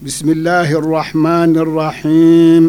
بسم الله الرحمن الرحيم.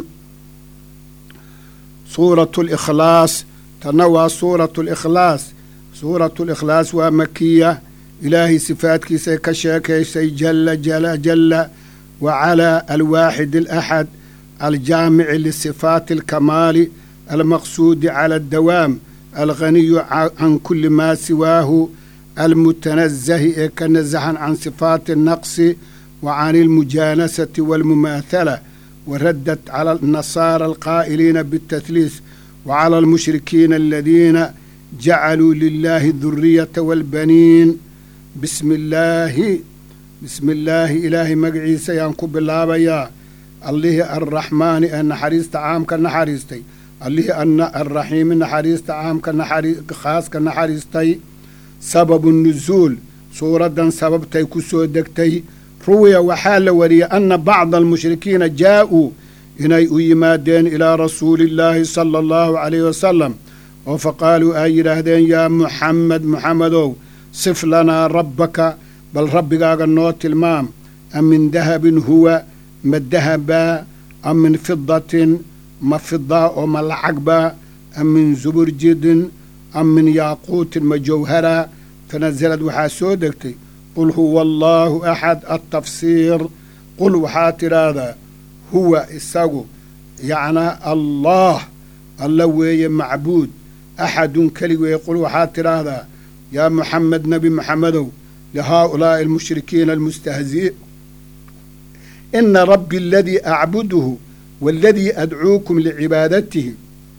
سورة الإخلاص تنوى سورة الإخلاص ومكية. إلهي صفاتك سيكشاك سي جل وعلى الواحد الأحد الجامع لصفات الكمال المقصود على الدوام الغني عن كل ما سواه المتنزه كنزها عن صفات النقص وعن المجانسة والمماثلة، وردت على النصارى القائلين بالتثليث وعلى المشركين الذين جعلوا لله الذرية والبنين. بسم الله إلهي مقعيسة ينكب الله بيا الله الرحمن أن حريست عام كنحريستي الله أن الرحيم أن حريست عام خاص كنحريستي. سبب النزول سورة سبب تيكسو دكتي روي وحال وري أن بعض المشركين جاءوا إني يمادين إلى رسول الله صلى الله عليه وسلم فقالوا أي رهدين يا محمد صف لنا ربك بل ربك النوت المام أم من ذهب هو ما الذهب أم من فضة ما فضة وما العقبة أم من زبرجد أم من ياقوت مجوهرة. فنزلت وحاسودكتي قل هو الله أحد التفسير. قل وحاتر هذا هو الساقو يعني الله وهي معبود أحد كلي ويقول وحاتر هذا يا محمد نبي محمد لهؤلاء المشركين المستهزئين إن ربي الذي أعبده والذي أدعوكم لعبادته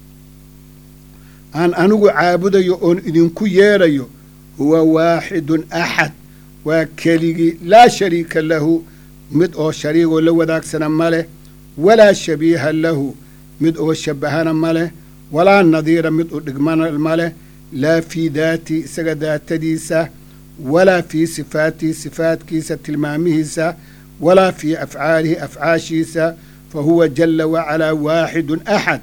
أنو عابده إذن كييريو هو واحد أحد وكلي لا شريك له مدء شريك له ذاك سنة ماله ولا شبيه له مدء شبهنا ماله ولا نظير مدء دقمان الماله لا في ذاتي سجدات ديسة ولا في صفاتي صفات كيسة الماميسة ولا في أفعاله أفعاشيسة فهو جل وعلا واحد أحد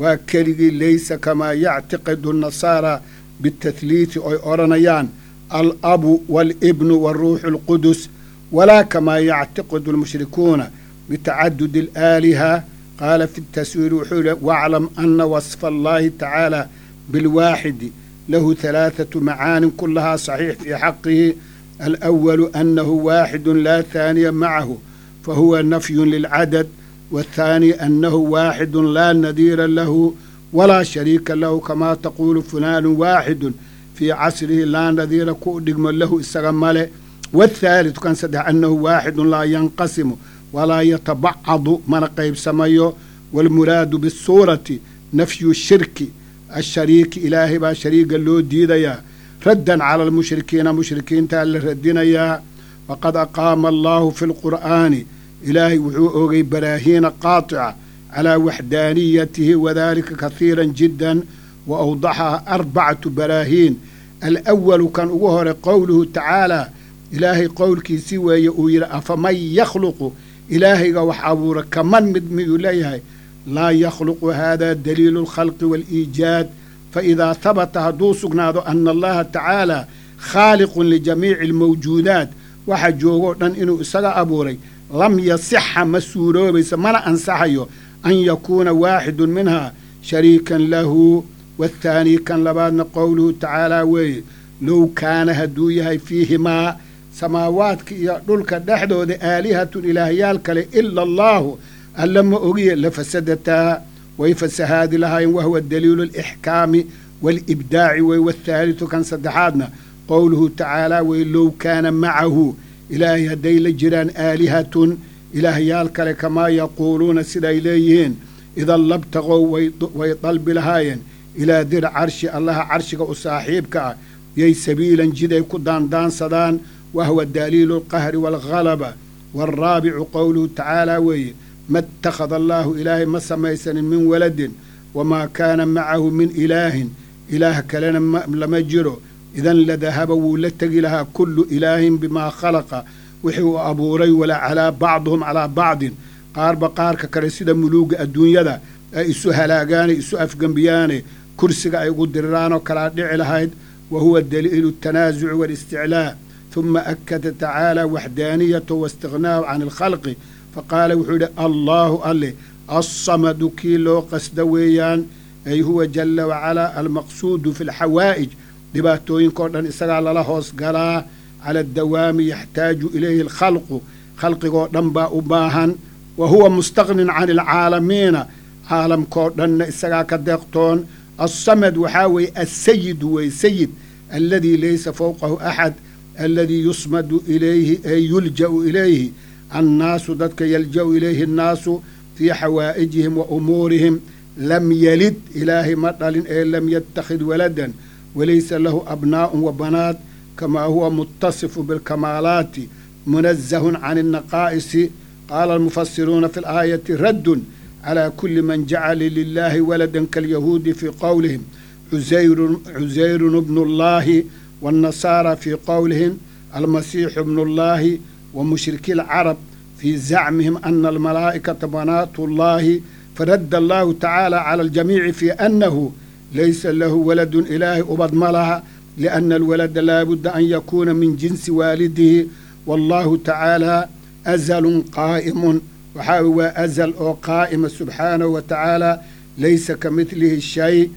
وكلي ليس كما يعتقد النصارى بالتثليث أو أورانيان الأب والابن والروح القدس ولا كما يعتقد المشركون بتعدد الآلهة. قال في التسوير وحوله واعلم أن وصف الله تعالى بالواحد له 3 معان كلها صحيح في حقه. الأول أنه واحد لا ثاني معه فهو نفي للعدد، والثاني أنه واحد لا نظير له ولا شريك له كما تقول فلان واحد في عصره لا نظير كودغم له استغمله. والثالث كان صدق أنه واحد لا ينقسم ولا يتبعض من قيب سمايو. والمراد بالصورة نفي الشرك الشريك إلهي با شريك له ديديا ردا على المشركين مشركين تال ردنا يا. وقد أقام الله في القرآن إلهي وحوغي براهين قاطعة على وحدانيته وذلك كثيرا جدا وأوضحها 4 براهين. الأول كان أظهر قوله تعالى إلهي قولك سوى يؤير أفمن يخلق إلهي وحابور كمن مدمي إليه لا يخلق. هذا دليل الخلق والإيجاد. فإذا ثبت هدوسنا أن الله تعالى خالق لجميع الموجودات وحجوغو إنه إسرى أبوري لم يصح مسورو بسمنا أنصحيه أن يكون واحد منها شريكا له. والثاني كان لبعضنا قوله تعالى لو كان هدويها فيهما سماوات يقولك دحدو دي آلهة إلهيالك إلا الله ألما أغي لفسدتا ويفسهاد لها وهو الدليل الإحكام والإبداع. والثالث كان صدحادنا قوله تعالى لو كان معه إلهي هدي لجران آلهة إلهيالك كما يقولون سيدا إليهن إذا لابتغوا ويطلب لهاين إلى ذر عرش الله عرشك وصاحبك يي سبيلا جدا يكدان دان صدان وهو الدليل القهر والغلبة. والرابع قوله تعالى ما اتخذ الله إله ما سميسن من ولد وما كان معه من إله كلنا لما جروا إذن لذهب ولتقي لها كل إله بما خلق وحو أبوري ولا على بعضهم على بعض. قارب قارك كرسيد ملوك الدنيا دا إسو هلاقاني إسو أفقنبياني كرسك أي قدران وكلا دعي وهو الدليل التنازع والاستعلاء. ثم أكد تعالى وحدانيته واستغناه عن الخلق faqaala wuxuu yidhi allaahu alle alsamadu kii loo qasda weeyaan ay huwa jalla wacalaa almaqsuudu fi lxawaa'ij dhibaatooyinkao dhan isagaa lala hoos galaa cala addawaami yaxtaaju ilayhi alkhalqu khalqigoo dhan baa u baahan wa huwa mustaqnin can alcaalamiina caalamkoo dhanna isagaa ka deeqtoon alsamad waxaa weeye alsayidu wey sayid aladii laysa fowqahu axad aladii yusmadu ilayhi ay yulja'u ilayhi annaasu dadka yalja'u ilayhi annaasu fii xawaa'ijihim wa umuurihim lam yalid ilaahay ma dhalin ee lam yattakhid waladan walaysa lahu abnaa'un wa banaat kamaa huwa muttasifu bilkamaalaati munazahun can annaqaa'isi qaala almufasiruuna fi alaayati raddun calaa kulli man jacala lilaahi waladan kaalyahuudi fii qowlihim cusayrun bnu llaahi waannasaara fii qowlihim almasiixu bnu llaahi wa mushriki alcarab fii zacmihim ana almalaa'ikata banaatu llaahi faradda allahu tacaala cala aljamiici fii annahu laysa lahu waladun ilaahay ubad ma laha lianna alwalada laabudda an yakuuna min jinsi waalidihi wallahu tacaala azalun qaa'imun waxaa waa azal oo qaa'ima subxaanahu wa tacaala laysa ka midlihi shay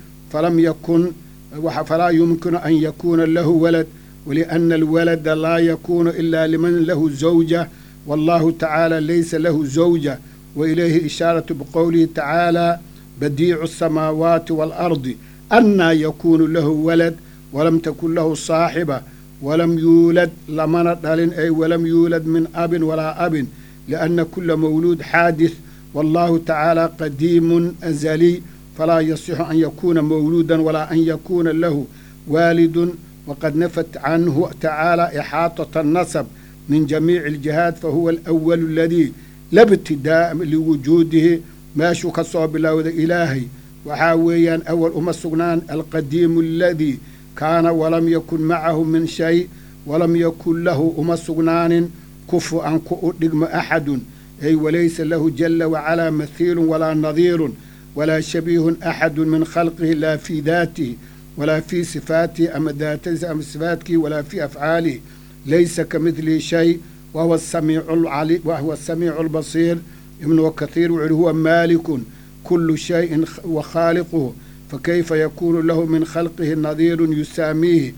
falaa yumkinu an yakuuna lahu walad walianna alwalada laa yakuunu ila liman lahu zawja wallahu tacaala laysa lahu zawja وإليه إشارة بقوله تعالى بديع السماوات والأرض أنى يكون له ولد ولم تكن له صاحبة ولم يولد لمن دال أي ولم يولد من أب ولا أب لأن كل مولود حادث والله تعالى قديم أزلي فلا يصح أن يكون مولودا ولا أن يكون له والد وقد نفت عنه تعالى إحاطة النسب من جميع الجهات فهو الأول الذي لا ابتداء لوجوده ماشو كسو بلاود إلهي وحاويا أول السجنان القديم الذي كان ولم يكن معه من شيء ولم يكن له السجنان كفوا عن كؤدم أحد أي وليس له جل وعلا مثيل ولا نظير ولا شبيه أحد من خلقه لا في ذاته ولا في صفاته أم ذاته أم صفاته ولا في أفعاله ليس كمثله شيء وهو السميع العليم وهو السميع البصير ابن كثير هو مالك كل شيء وخالقه فكيف يكون له من خلقه نظير يساميه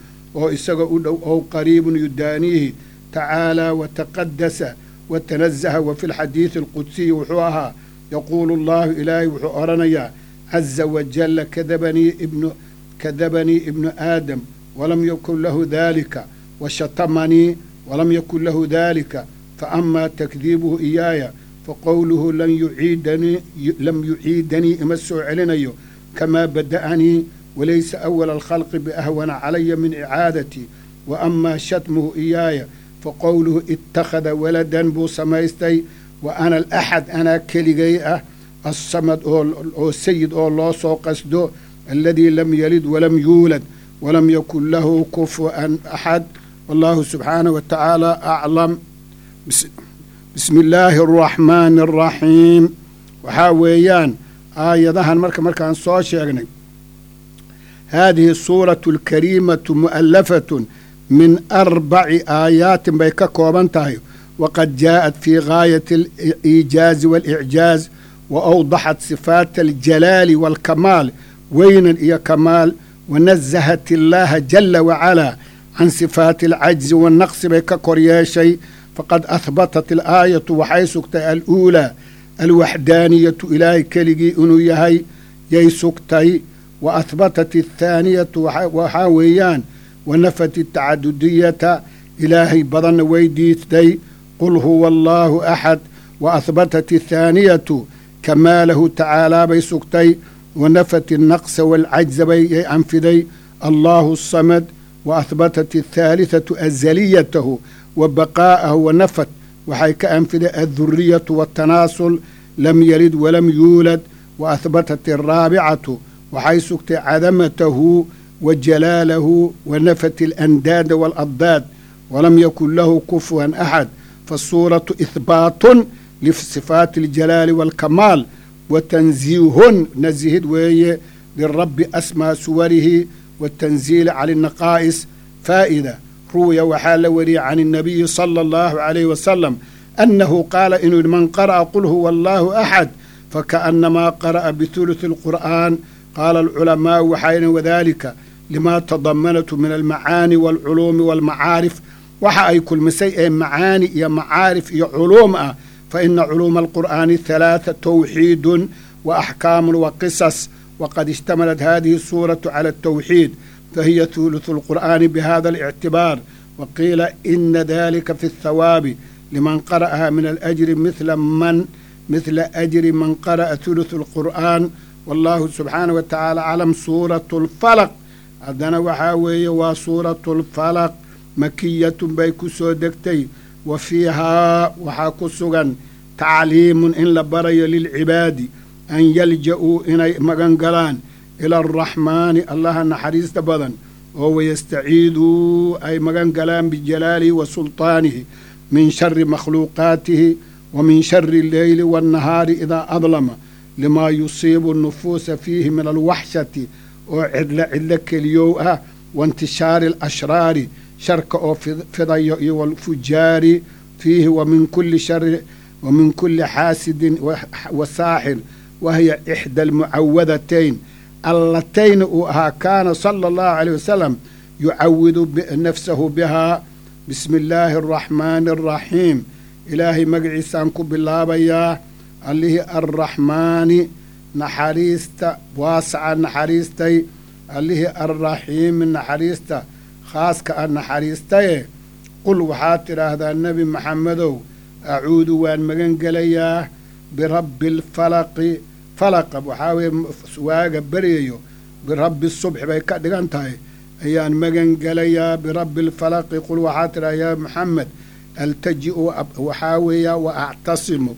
أو قريب يدانيه تعالى وتقدس وتنزه وفي الحديث القدسي وحوها يقول الله إلهي وحورنيا عز وجل كذبني ابن آدم ولم يكن له ذلك وشتمني ولم يكن له ذلك فأما تكذيبه إياي فقوله لم يعيدني إمسه علينا كما بدأني وليس أول الخلق بأهون علي من إعادتي وأما شتمه إياي فقوله اتخذ ولدا بو سمايستي وأنا الأحد أنا كليجيئة الصمد أو السيد أو الله سو قصده الذي لم يلد ولم يولد ولم يكن له كفوا أحد والله سبحانه وتعالى أعلم بسم الله الرحمن الرحيم وحاويان آية مركان صوشيغني هذه السورة الكريمة مؤلفة من 4 آيات بيكا كوبانتاي وقد جاءت في غاية الإيجاز والإعجاز وأوضحت صفات الجلال والكمال وين إيا كمال ونزهت الله جل وعلا عن صفات العجز والنقص بيكا كورياشي فقد أثبتت الآية وحيسكت الأولى الوحدانية إلهي كليجي أنويهي يسكتي وأثبتت الثانية وحاويان ونفت التعددية إلهي بدن ويديتي قل هو الله أحد وأثبتت الثانية كماله تعالى بيسكتي ونفت النقص والعجز بيأنفدي الله الصمد وأثبتت الثالثة أزليته وبقاءه ونفت وحيك أنفد الذرية والتناسل لم يلد ولم يولد وأثبتت الرابعة وحيسكت عدمته وجلاله ونفت الأنداد والأضداد ولم يكن له كفوا أحد فالصورة إثبات لصفات الجلال والكمال وتنزيه نزهد وهي للرب أسمى سوره والتنزيل على النقائص فائدة روي وحال وري عن النبي صلى الله عليه وسلم أنه قال إن من قرأ قل هو الله أحد فكأنما قرأ بثلث القرآن. قال العلماء وحين وذلك لما تضمنته من المعاني والعلوم والمعارف waxa ay kulmisay ee macaani iyo macaarif iyo culuum ah faina culuuma alqur'aani halaatha tawxiidun wa axkaamun wa qisas waqad ishtamalat hadihi suuratu cala altawxiid fahiya thuluthu alqur'aani bihada alictibaar waqiila ina dalika fi athawaabi liman qara'aha min alajri mithla ajri man qara'a thuluthu alqur'aan wallahu subxaanahu wa tacaala aclam. suuratu alfalaq haddana waxaa weeye waa suuratu alfalaq makiyatun bay ku soo degtay wa fiihaa waxaa ku sugan tacliimun in la barayo lilcibaadi an yalja'uu inay magan galaan ila araxmaani allaha naxariista badan oo wayastaciiduu ay magan galaan bijalaalihi wa sulطaanihi min shari makhluuqaatihi wa min shari alleyli waannahaari idaa adlama limaa yusiibu nufuusa fiihi min alwaxshati oo cidlo keliyow ah waintishaari alashraari sharka oo fidayo iyo walfujaari fiihi wa min kulli xaasidin wa saaxir wahiya ixda almucawadatayn allatayna uu ahaa kaana sala allahu caleyh wasalam yucawidu nafsahu bihaa bismi illaahi araxmaani araxiim. ilaahay magaciisaan ku bilaabayaa allihii arraxmaani naxariista waasaca naxariistay allihii arraxiimi naxariista khaaska a naxariistaye qul waxaad tidhaahdaa nebi maxamedow acuudu waan magan gelayaa birabbi alfalaqi falaqa waxaa weye waaga beryayo birabbi subxi bay ka dhigan tahay ayaan magan gelayaa birabbi alfalaqi qul waxaad tidhahdaa yaa maxamed altaji'u waxaa weeyaa wa actasimu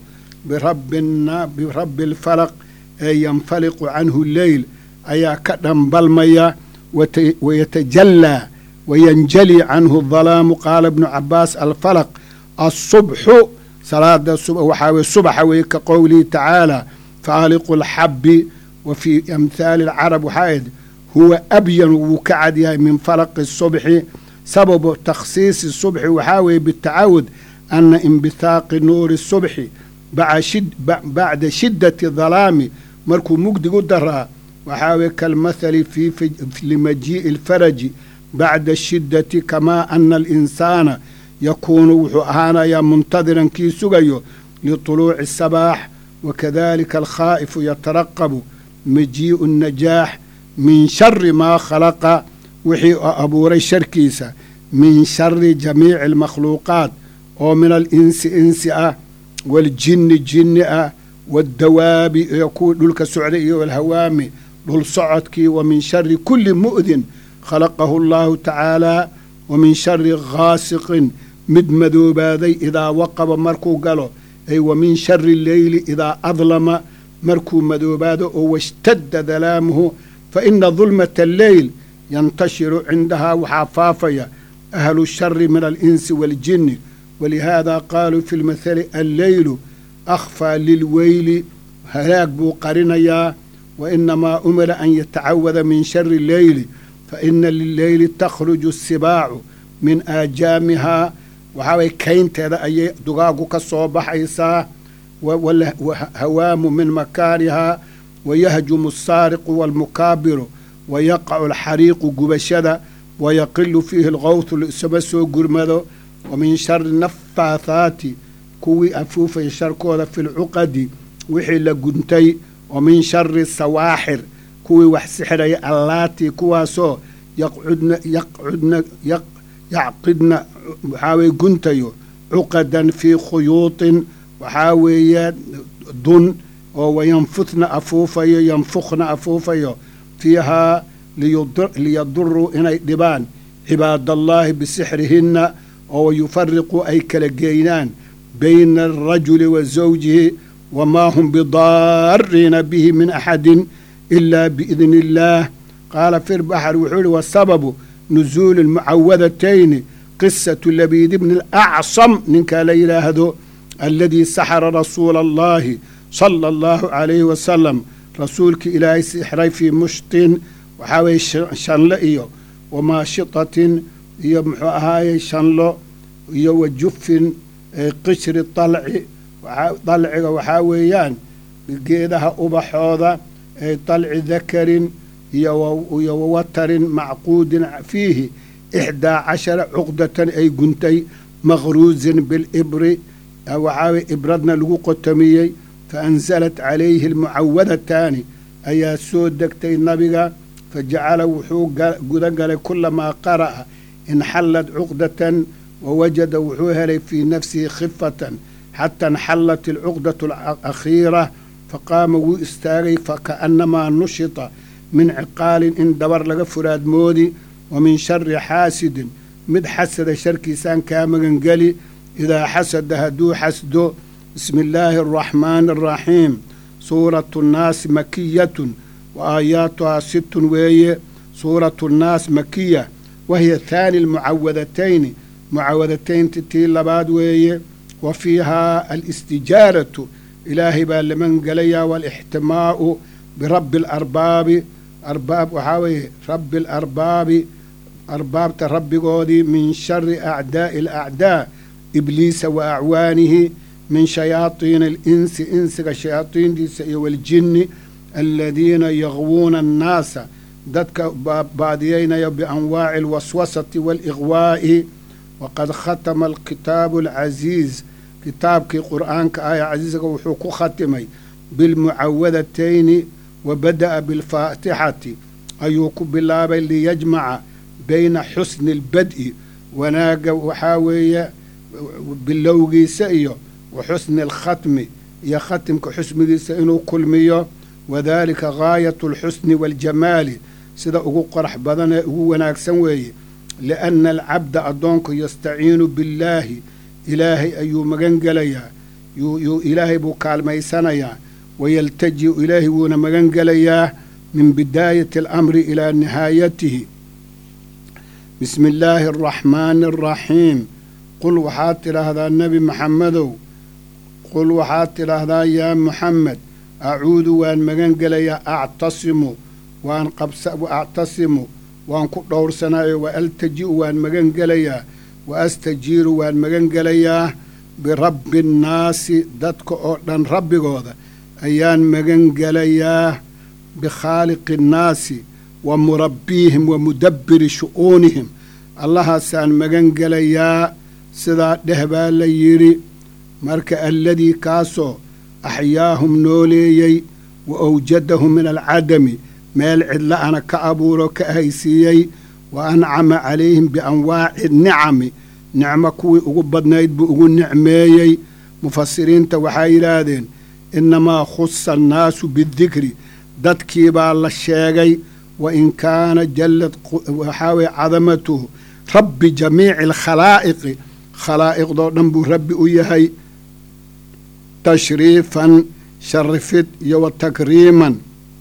birabbi alfalaq ee yanfaliqu canhu leyl ayaa ka dhambalmaya wayatajallaa wayanjali canhu dalaamu. qaala ibnu cabaas alfalaq asubxu salaada waxaa weye subaxa weye ka qowlihi tacaala faaliqu alxabbi wa fii amhaali alcarab waxaa ed huwa abyanu wuu ka cad yahay min falaqi subxi. sababu takhsiisi subxi waxaa weeye bitacawud ana imbithaaqi nuuri subxi bacda shiddati dalaami markuu mugdigu daraa waxaa weye kalmathali limajii'i alfaraji bacda shiddati kamaa ana alinsaana yakuunu wuxuu ahaanayaa muntadiran kii sugayo lituluuci asabaax wakadalika alkhaa'ifu yataraqabu majii'u annajaax min shari maa khalaqa wixii abuuray sharkiisa min shari jamiici almakhluuqaat oo min alinsi insi ah waaljinni jinni ah waaddawaabi iyo kuwii dhulka socday iyo alhawaami dhul socodkii wa min shari kulli mu'din khalaqahu allahu tacaala wa min shari ghaasiqin mid madoobaaday idaa waqaba markuu galo ay wa min shari leyli idaa adlama markuu madoobaado oo washtadda dalaamuhu fa ina dulmata alleyl yantashiru cindahaa waxaa faafaya ahlu shari min alinsi waaljinni walihaada qaaluu fi lmathali alleylu akhfaa lilweyli halaag buu qarinayaa wa inamaa umira an yatacawada min shari leyli fa ina lileyli takhruju sibaacu min aajaamihaa waxaa way kaynteeda ayay dugaagu ka soo baxaysaa wahawaamu min makaanihaa wayahjumu asaariqu waalmukaabiru wayaqacu alxariiqu gubashada wayaqilu fiihi alqowthu isama soo gurmado wa min shari nafaathaati kuwii afuufaya sharkooda fi lcuqadi wixii la guntay wa min shari sawaaxir kuwii wax sixiraya allaatii kuwaasoo yacqidna waxaa weye guntayo cuqadan fii khuyuutin waxaa weeye dun oo wayanfudna afuufayo yanfukna afuufayo fiihaa liyaduruu inay dhibaan cibaadallaahi bisixrihinna oo wayufariquu ay kala geynaan bayna alrajuli wa zawjihi wamaa hum bidaariina bihi min axadin ilaa biidni illaah. qaala fi lbaxri wuxuu ihi wasababu nuzuuli almucawadatayni qisatu labiid bni alacsam ninkaa la yidhaahdo aladii saxara rasuula allahi sala allahu calayhi wasalam rasuulkii ilaahay sixray fii mushtin waxaa weeye shanlo iyo wamaashitatin iyo muxuu ahaaye shanlo iyo wa jufin qishri dalci dalciga waxaa weeyaan geedaha ubaxooda dalci dakarin iyo wawatarin macquudin fiihi 11 cuqdatan ay guntay maqruuzin bilibri waxaa ibradna lagu qotomiyey faanzalat calayhi almucawadataani ayaa soo degtay nabiga fajacala wuxuu guda galay kulamaa qara'a inxallad cuqdatan wawajada wuxuu helay fii nafsihi khifatan xata inxallat alcuqdatu alakhiira faqaama wuu istaagay fakaannamaa nushita min ciqaalin in dabar laga furaadmoodi wa min shari xaasidin mid xasada sharkiisaan kaa magangeli idaa xasada hadduu xasdo bismi illaahi araxmaani araxiim suuratu nnaasi makiyatun wa aayaatuhaa 6 weeye suuratu nnaas makiya wahiya haani almucawadatayni mucawadataynti tii labaad weeye wa fiihaa alistijaaratu ilaahay baa la magangelayaa waalixtimaa'u birabbi alarbaabi arbaab waxaa weeye rabbi alarbaabi arbaabta rabbigoodii min shari acdaa'i alacdaa ibliisa wa acwaanihi min shayaatiini alinsi insiga shayaatiintiisa iyo waljinni aladiina yaqwuuna annaasa dadka baadiyeynaya bianwaaci alwaswasati waaliqwaa'i waqad khatama alkitaabu alcasiiz kitaabkii qur'aanka aya casiiska wuxuu ku khatimay bilmucawadatayni wa bada'a bilfaatixati ayuu ku bilaabay liyajmaca bayna xusni albad'i wanaagga waxaa weeye bilowgiisa iyo wa xusni alkhatmi iyo khatimka xusmigiisa inuu kulmiyo wadaalika gaayatu alxusni waاljamaali sida ugu qorax badan ee ugu wanaagsan weeye lianna alcabda addoonku yastaciinu billaahi ilaahay ayuu magan gelayaa ilaahay buu kaalmaysanayaa wayaltaji'u ilaahay wuuna magan gelayaa min bidaayati alamri ilaa nihaayatihi bismi illaahi araxmaani araxiim qul waxaad tidhaahdaa nebi maxamedow qul waxaad tidhaahdaa yaa muxamed acuudu waan magan gelayaa actasimu waan ku dhowrsanaayo wa altaji'u waan magan gelayaa wa astajiiru waan magan gelayaa birabbi nnaasi dadka oo dhan rabbigooda ayaan magan gelayaa bikhaaliqi nnaasi wa murabbiihim wa mudabbiri shu'uunihim allahaasaan magan gelayaa sidaa dheh baa la yidhi marka alladii kaasoo axyaahum nooleeyey wa awjadahum min alcadami meel cidla'ana ka abuuro ka haysiiyey wa ancama calayhim bianwaaci nicami nicmo kuwii ugu badnayd buu ugu nicmeeyey mufasiriinta waxay yidhaahdeen innamaa khusa annaasu bidikri dadkii baa la sheegay wa in kaana jallad waxaa weye cadamatuhu rabbi jamiici alkhalaa'iqi khalaa'iqdoo dhan buu rabbi u yahay tashriifan sharifid iyo wa takriiman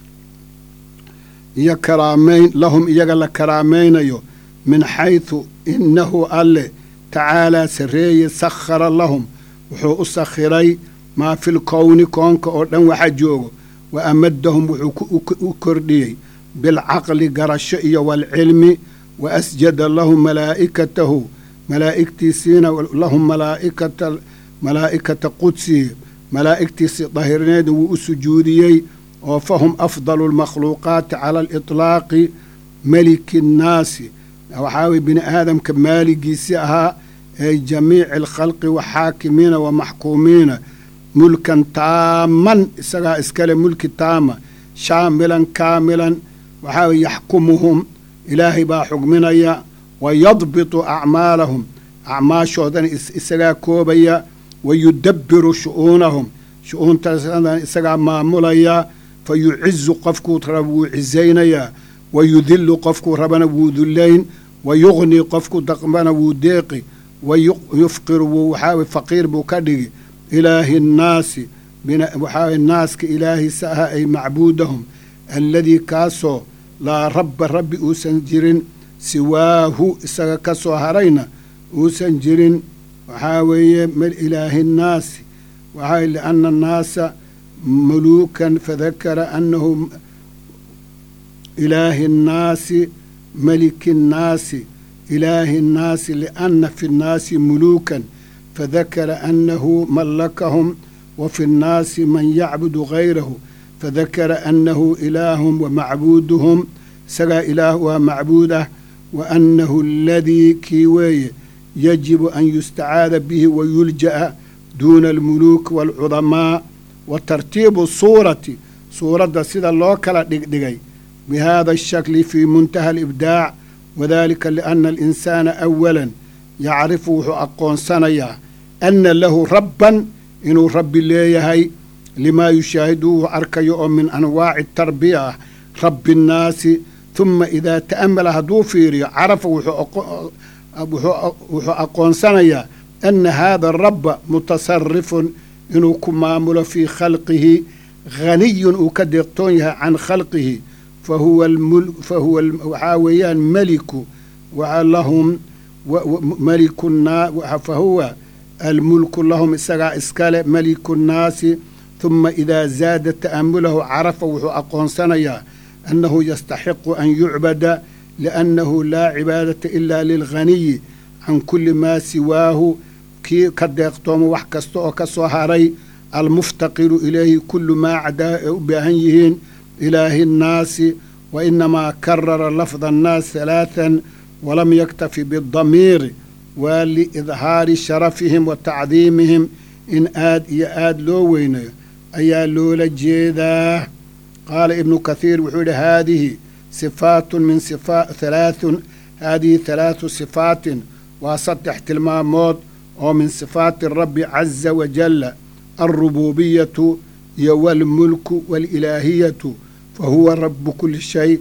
iyo karaamayn lahum iyaga la karaamaynayo min xaydu innahu alle tacaalaa sarreeye sakhara lahum wuxuu u sakhiray maa fi lkowni koonka oo dhan waxa joogo wa amadahum wuxuu u kordhiyey bilcaqli garasho iyo waalcilmi wa asjada lahum malaa'ikatahu malaa'igtiisiina lahum malaa'ikata qudsihi malaa'igtiisii dahirneeda wuu u sujuudiyey oo fahum afdalu lmakhluuqaati cala aliطlaaqi meliki nnaasi waxaa weye bini aadamka maaligiisi ahaa ee jamiici alkhalqi wa xaakimiina wa maxkuumiina mulkan taaman isagaa iskale mulki taama shaamilan kaamilan waxaa weye yaxkumuhum ilaahay baa xugminaya wa yadbitu acmaalahum acmaashoodana isagaa koobaya wa yudabbiru shu'uunahum shu'uuntaasna isagaa maamulaya fa yucizu qofkuu raba wuu cisaynayaa wa yudillu qofkuu rabana wuu dullayn wa yugnii qofkuu daqbana wuu deeqi wa yufqiru wuu waxaa faqiir buu ka dhigi ilaahi nnaasi waxaa naaska ilaahiisa aha ay macbuudahum alladii kaasoo laa rabba rabbi uusan jirin siwaahu isaga ka soo harayna uusan jirin waxaa weeye ilaahi nnaasi waxaa lianna annaasa muluukan fadakara annahu ilaahi nnaasi maliki nnaasi ilaahi nnaasi lianna fi nnaasi muluukan فذكر أنه ملكهم وفي الناس من يعبد غيره فذكر أنه إله ومعبودهم سغى إله ومعبوده وأنه الذي كيوي يجب أن يستعاذ به ويلجأ دون الملوك والعظماء وترتيب الصورة صورة سيدة اللوكالة دقدقي بهذا الشكل في منتهى الإبداع وذلك لأن الإنسان أولا يعرفه أقون سنيا أن له ربا إنه رب الله لما يشاهدوه أركيو من أنواع التربية رب الناس ثم إذا تأمل هدوفيري عرف وحو أقون سنيا أن هذا الرب متصرف إنه كمامل في خلقه غني وكدقتونها عن خلقه فهو وحاويان ملك ولهم ملك فهو الملك لهم إسكال ملك الناس ثم إذا زاد تأمله عرف وحو أقون سنيا أنه يستحق أن يعبد لأنه لا عبادة إلا للغني عن كل ما سواه كي كدقتهم وحكستو كسوهاري المفتقر إليه كل ما عدا بهنيهن إله الناس وإنما كرر لفظ الناس ثلاثا ولم يكتفي بالضمير ولإظهار شرفهم وتعظيمهم إن آد لوين أي لولا جيدا قال ابن كثير وحول هذه صفات من صفات هذه ثلاث صفات وسط احتمامات ومن صفات الرب عز وجل الربوبية والملك والإلهية فهو رب كل شيء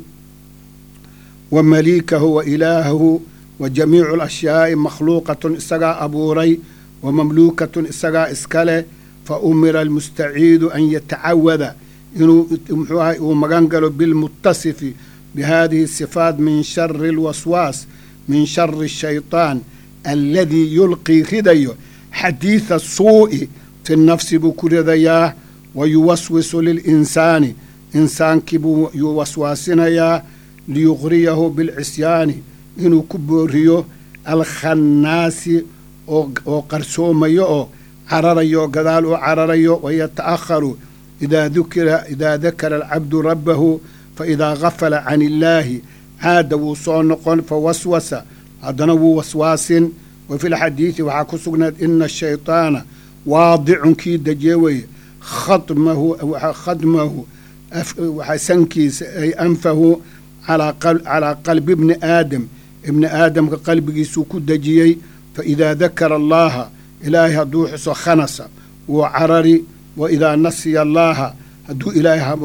ومليكه وإلهه وجميع الأشياء مخلوقة إسقى أبوري ومملوكة إسقى إسكاله فأمر المستعيد أن يتعوذ ومغنقل بالمتصف بهذه الصفات من شر الوسواس من شر الشيطان الذي يلقي هديه حديث السوء في النفس بكل ذياه ويوسوس للإنسان إنسان كبو يوسواسنا ليغريه بالعصيان إنه كبوريو الخناس وقرسوميو عرريو قدالو عرريو ويتأخر إذا ذكر العبد ربه فإذا غفل عن الله عاد وصونق فوسوس عدنو وسواس وفي الحديث وحكسقنا إن الشيطان واضع كيد جوي خدمه وحسنكيس أي أنفه على قلب ابن آدم كقلب يسوك دجيي فإذا ذكر الله إلهي دوحس خنس وعرري وإذا نسي الله هدو إلهي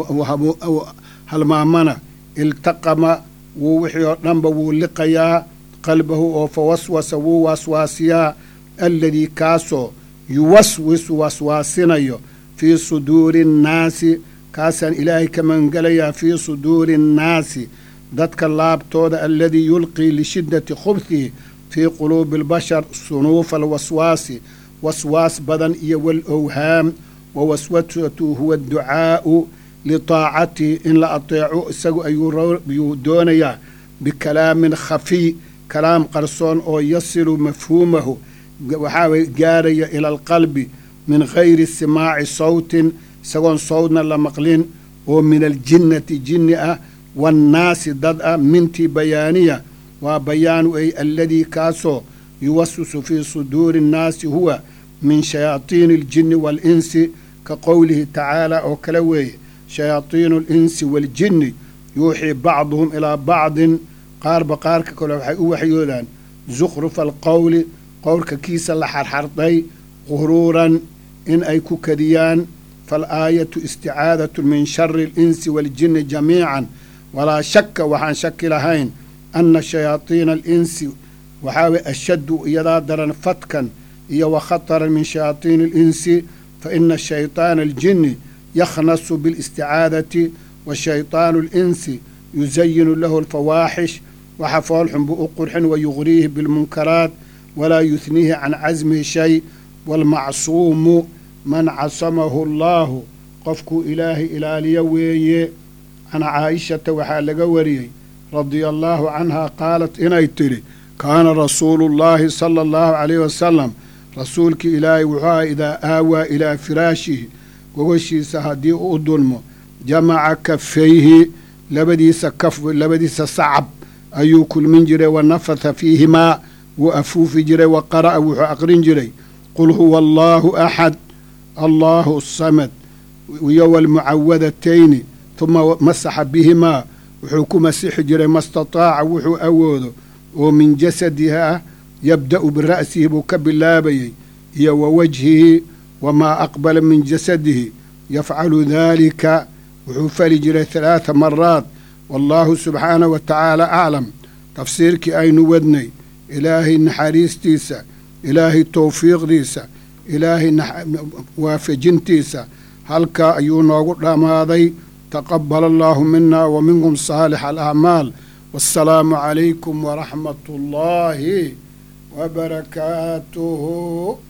هالمامنة التقم ووحي نمبو لقيا قلبه فوسوس ووسواسيا الذي كاسو يوسوس وسواسنا في صدور الناس كاسا إلهي كمن قليا في صدور الناس ذاتك اللابتود الذي يلقي لشدة خبثه في قلوب البشر صنوف الوسواس وسواس بدن والأوهام ووسوسته هو الدعاء لطاعته إن لا أطيعوا سجوا يدونيا بكلام خفي كلام قرصون أو يصل مفهومه وحاول جاري إلى القلب من غير سماع صوت سواء صوتنا لمقلين ومن الجنة جنة والناس ضدأ منتي بيانية وبيان أي الذي كاسو يوسوس في صدور الناس هو من شياطين الجن والإنس كقوله تعالى أو كلوي شياطين الإنس والجن يوحي بعضهم إلى بعض قارب قارك كل وحيودان زخرف القول قولك كيس لحرحرطي غرورا إن أي كديان فالآية استعاذة من شر الإنس والجن جميعا ولا شك وحان شك لهين أن شياطين الإنس وحاوي أشد يدادرا فتكا وخطرا من شياطين الإنس فإن الشيطان الجن يخنص بالاستعاذة والشيطان الإنس يزين له الفواحش وحفالهم بأقرح ويغريه بالمنكرات ولا يثنيه عن عزمه شيء والمعصوم من عصمه الله قفك إلهي إلى ليوي عن عائشة وحال قوري رضي الله عنها قالت إنيتري كان رسول الله صلى الله عليه وسلم رسولك إلهي وحا إذا آوى إلى فراشه وغشيس هدي أدلم جمع كفيه لبديس صعب أيو كل من جري ونفث فيهما وأفوف جري وقرأ وأقرن جري قل هو الله أحد الله الصمد ويو المعوذتين ثم مسح بهما وحكم مسح جري ما استطاع وحو أوذ ومن جسدها يبدأ برأسه بكب اللابي ووجهه وما أقبل من جسده يفعل ذلك وحو فلجري 3 مرات والله سبحانه وتعالى أعلم تفسيرك أين ودني إلهي نحاريس تيسا إلهي توفيق ديسا إلهي وافجن تيسا هلك أيونا وقرام هذي تقبل الله منا ومنكم صالح الأعمال والسلام عليكم ورحمة الله وبركاته.